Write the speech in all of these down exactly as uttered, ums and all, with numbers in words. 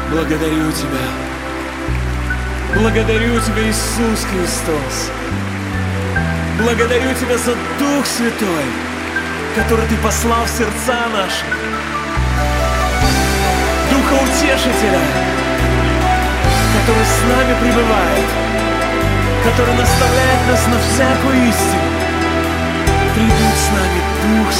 Благодарю Тебя. Благодарю Тебя, Иисус Христос. Благодарю Тебя за Дух Святой, который Ты послал в сердца наши. Духа Утешителя, который с нами пребывает, который наставляет нас на всякую истину. Прибудь с нами, Дух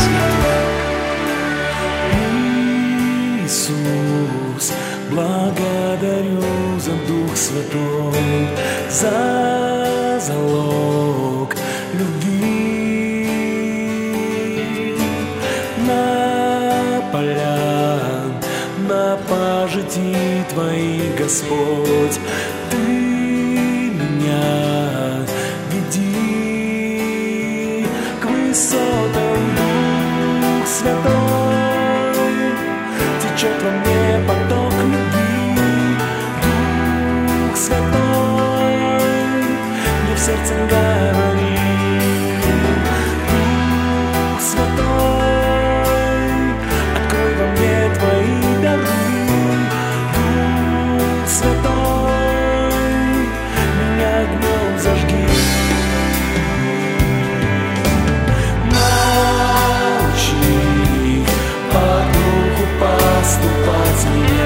Святой. Иисус, благодарю за Дух Святой, за залог любви. На поля, на пажити Твои, Господь, Ты меня веди к высотам. Дух Святой, течет во мне поток любви. Дух Святой, мне в сердце говори. Дух Святой, открой во мне Твои дары. Дух Святой, меня огнем зажги. Научи по духу поступать мне.